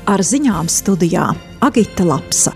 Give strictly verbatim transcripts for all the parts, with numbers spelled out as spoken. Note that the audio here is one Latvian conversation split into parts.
Ar ziņām studijā Agita Lapsa.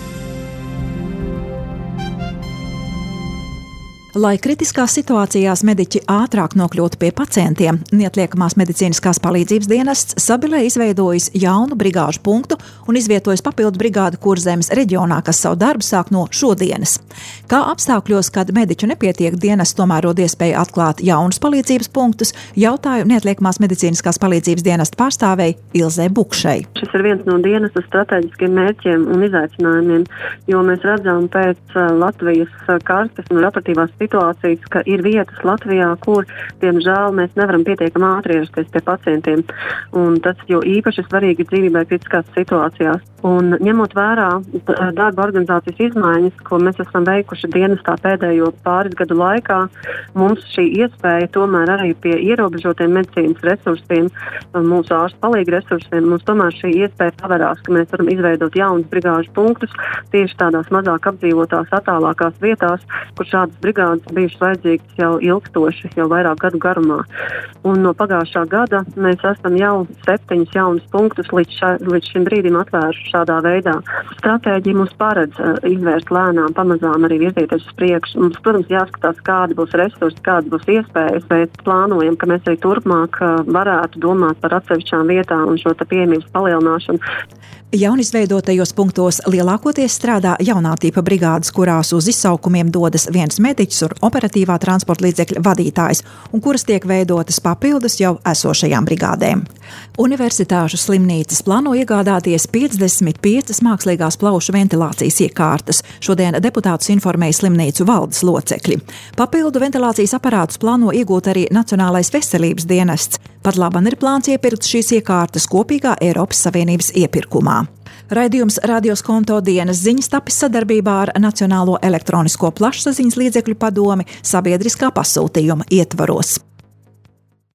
Lai kritiskās situācijās mediķi ātrāk nokļūtu pie pacientiem, Neatliekamās medicīniskās palīdzības dienests Sabilē izveidojis jaunu brigāžu punktu un izvietojis papildu brigādu Kurzemes reģionā, kas savu darbu sāk no šodienas. Kā apstākļos, kad mediķu nepietiek, dienests tomēr rod iespēju atklāt jaunus palīdzības punktus, jautāju Neatliekamās medicīniskās palīdzības dienesta pārstāvei Ilzei Bukšai. Šis ir viens no dienesta strateģiskiem mērķiem un izaicinājumiem, jo mēs redzam pēc Latvijas karstas un operatīvās situācijas, ka ir vietas Latvijā, kur, diemžēl, mēs nevaram pietiekami ātri ierasties pie pacientiem. Un tas jau īpaši svarīgi dzīvībai kritiskās situācijās. Un ņemot vērā darba organizācijas izmaiņas, ko mēs esam veikuši dienestā pēdējo pāris gadu laikā, mums šī iespēja tomēr arī pie ierobežotiem medicīnas resursiem, mūsu ārstu palīgu resursiem, mums tomēr šī iespēja paverās, ka mēs varam izveidot jaunus brigāžu punktus tieši tādās mazāk apdzīvotās, attālākās vietās, kur šādas brigādes bijušas vajadzīgas jau ilgstoši, jau vairāk gadu garumā. Un no pagājušā gada mēs esam jau septiņus jaunus punktus līdz, ša, līdz šim brīdim atvēruši šādā veidā. Stratēģija mums paredz uh, izvērst lēnām, pamazām arī virzīties uz priekšu. Mums, protams, jāskatās, kādi būs resursi, kādi būs iespējas, bet plānojam, ka mēs arī turpmāk uh, varētu domāt par atsevišķām vietām un šo te pieejamības palielināšanu. Jaunizveidotajos punktos lielākoties strādā jaunā tipa brigādes, kurās uz izsaukumiem dodas viens mediķis un operatīvā transporta līdzekļa vadītājs, un kuras tiek veidotas papildus jau esošajām brigādēm. Universitāšu slimnīcas plāno iegādāties piecdesmit piecas mākslīgās plaušu ventilācijas iekārtas. Šodien deputātus informēja slimnīcu valdes locekļi. Papildu ventilācijas aparātus plāno iegūt arī Nacionālais veselības dienests. Pat labam ir plāns iepirkt šīs iekārtas kopīgā Eiropas Savienības iepirkumā. Raidījums Radios Konto dienas ziņas tapis sadarbībā ar Nacionālo elektronisko plašsaziņas līdzekļu padomi sabiedriskā pasūtījuma ietvaros.